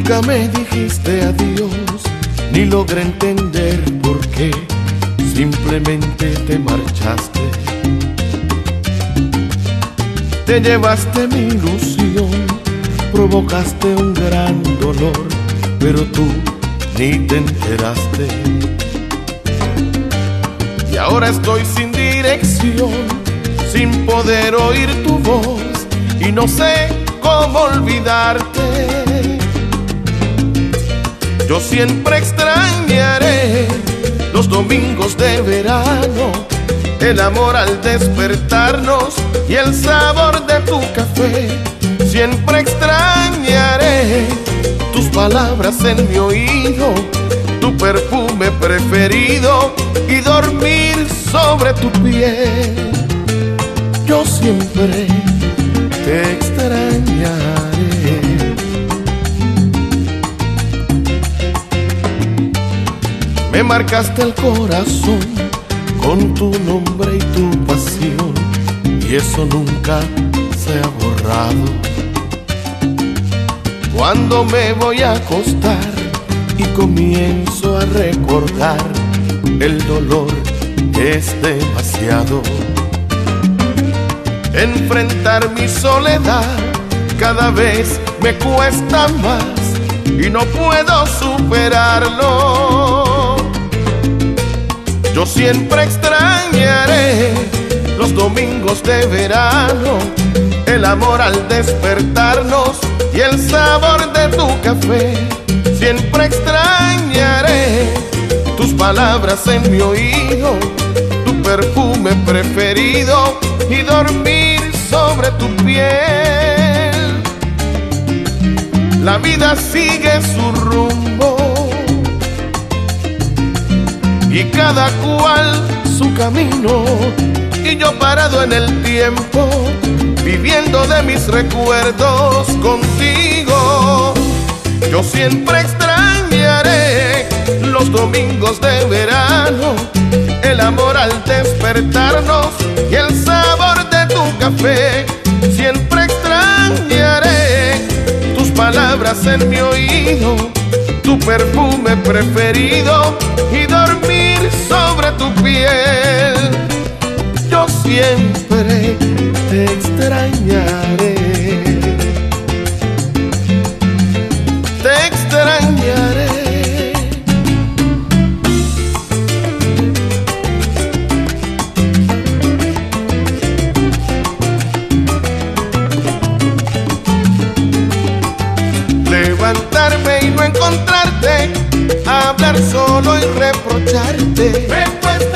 Nunca me dijiste adiós, ni logré entender por qué. Simplemente te marchaste. Te llevaste mi ilusión, provocaste un gran dolor, pero tú ni te enteraste. Y ahora estoy sin dirección, sin poder oír tu voz, y no sé cómo olvidarte. Yo siempre extrañaré los domingos de verano, el amor al despertarnos y el sabor de tu café. Siempre extrañaré tus palabras en mi oído, tu perfume preferido y dormir sobre tu piel. Yo siempre te extrañaré. Me marcaste el corazón con tu nombre y tu pasión, y eso nunca se ha borrado. Cuando me voy a acostar y comienzo a recordar, el dolor es demasiado. Enfrentar mi soledad cada vez me cuesta más y no puedo superarlo. Yo siempre extrañaré los domingos de verano, el amor al despertarnos y el sabor de tu café. Siempre extrañaré tus palabras en mi oído, tu perfume preferido y dormir sobre tu piel. La vida sigue su rumbo y cada cual su camino, y yo parado en el tiempo, viviendo de mis recuerdos contigo. Yo siempre extrañaré los domingos de verano, el amor al despertarnos y el sabor de tu café. Siempre extrañaré tus palabras en mi oído, tu perfume preferido y dormir sobre tu piel. Yo siempre te extrañaré. Te extrañaré. Levantarme y no encontrarte, hablar solo y reprocharte. Me he puesto